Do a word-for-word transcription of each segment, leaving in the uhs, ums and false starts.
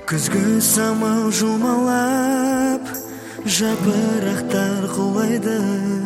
Күзгі самал жұмалап, жапырақтар құлайды,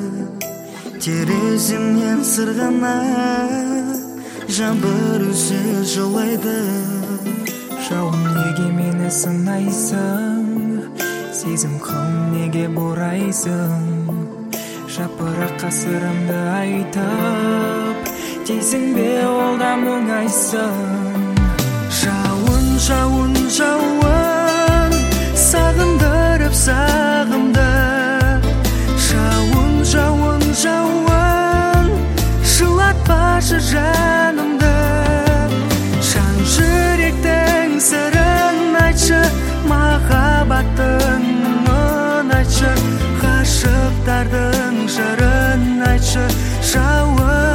тереземнен сырғанап, жаңбыр үнсіз жылайды. Жауын неге мені сынайсың, сезім құм неге бұрайсың, жапыраққа сырымды айтып, дейсің бе ол да мұңайсың. Жауын, жауын, жауын, сағындырып сағымды. Жауын, жауын, жауын, жылатпашы жанымды. Жан жүректің сырын айтшы, махаббаттың мұңын айтшы, ғашықтардың жырын айтшы. Жауын,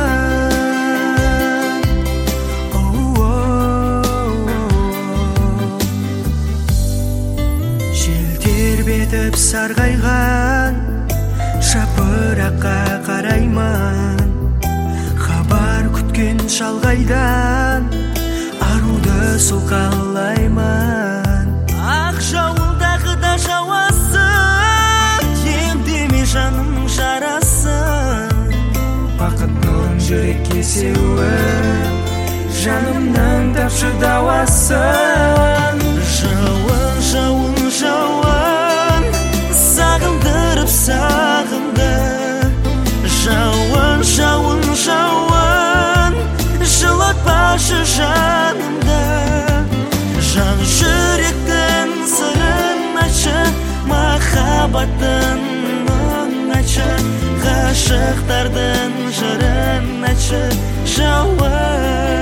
тербетіп сарғайған жапыраққа қараймын, хабар күткен шалғайдан аруды сұлқалаймын. Ақ жауылдағы да жауасың, емдеме жаным жарасын. Бақыт нұрын жүрекке сеуіп, жанымның тапшы дауасын. Жауын, жауын, жауын, сағындырып сағымды. Жауын, жауын, жауын, жылатпашы жанымды. Жан жүректің сырын айтшы, махаббаттың мұңын айтшы, ғашықтардың жырын айтшы. Жауын,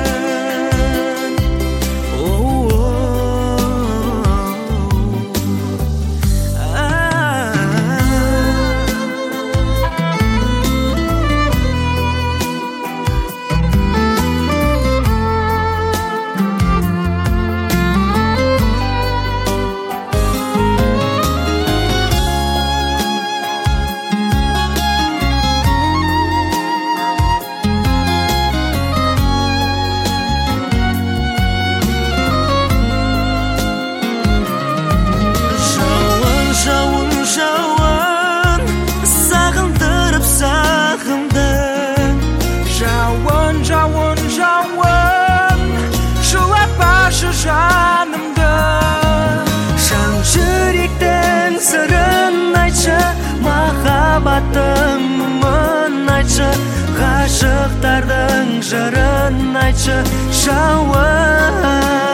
жанымды. Жан жүректің сырын айтшы, махаббаттың мұңын айтшы, ғашықтардың жырын айтшы. Жауын.